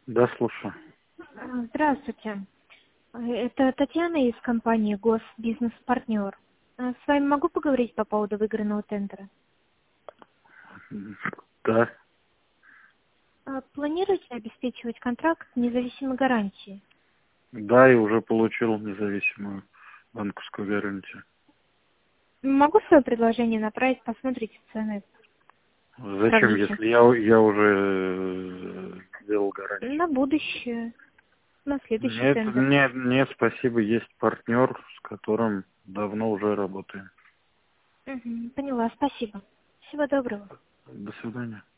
Да, слушаю. Здравствуйте. Это Татьяна из компании Госбизнес-партнер. С вами могу поговорить по поводу выигранного тендера? Да. Планируете обеспечивать контракт с независимой гарантией? Да, и уже получил независимую банковскую гарантию. Могу свое предложение направить, посмотрите цены, Зачем, сравните. если я уже сделал гарантию? На будущее, на следующий Нет, тендер. нет, нет, спасибо. Есть партнер, с которым давно уже работаем. Поняла, спасибо. Всего доброго. До свидания.